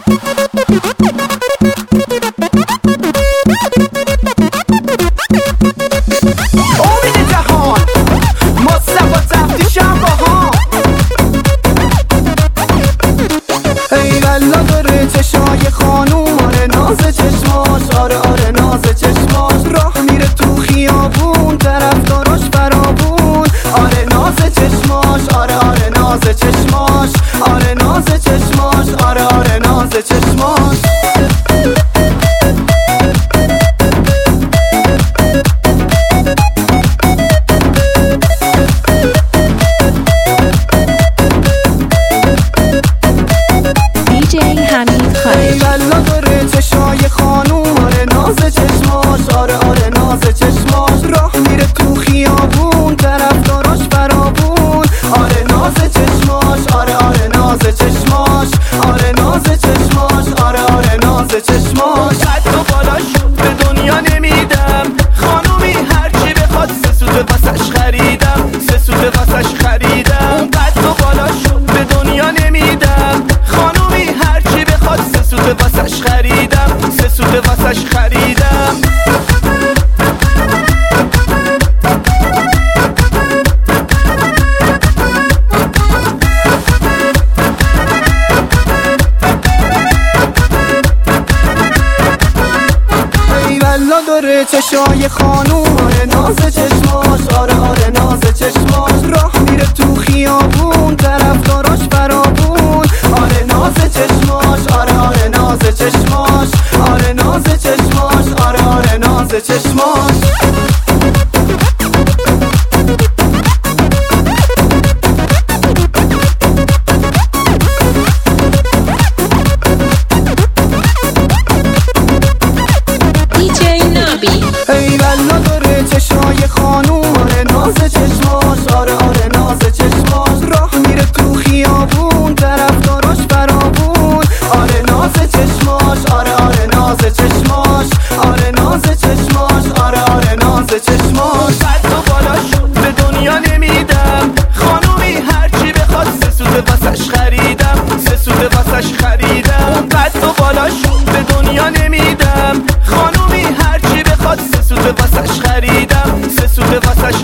امید جهان مصطفی تفتیشم باها. ای والله داره چشای خانوم، آره ناز چشماش، آره آره ناز چشماش. راه میره تو خیابون طرفداراش فراوون، آره ناز چشماش، آره آره ناز چشماش، آره ناز چشماش، آره آره ناز چشماش. ای والله داره چشای خانوم، آره ناز چشماش، آره آره ناز چشماش. راه میره تو خیابون طرفداراش فراوون، آره ناز چشماش، آره آره ناز چشماش، آره ناز چشماش، آره آره ناز چشماش. قد و بالاشو به دنیا نمیدم، خانومی هرچی بخواد سه سوت واسش خریدم، سه سوت واسش خریدم. قد و بالاشو به دنیا نمیدم، خانومی هرچی بخواد سه سوت واسش خریدم، سه سوت واسش خریدم. ای والله داره چشای خانوم، آره ناز چشماش، آره آره ناز چشماش. راه میره تو خیابون طرفداراش فراوون، آره ناز چشماش، آره آره ناز چشماش، آره ناز چشماش، آره آره ناز چشماش. ای والله داره چشای خانوم، آره ناز چشماش، آره آره ناز چشماش. راه میره تو خیابون طرفداراش فراوون، آره ناز چشماش، آره آره ناز چشماش، آره ناز چشماش، آره آره ناز چشماش. قد و بالاشو به دنیا نمیدم، خانومی هرچی بخواد سه سوت واسش خریدم، سه سوت واسش خریدم. قد و بالاشو به دنیا نمیدم، خانومی هرچی بخواد سه سوت واسش خریدم، سه سوت واسش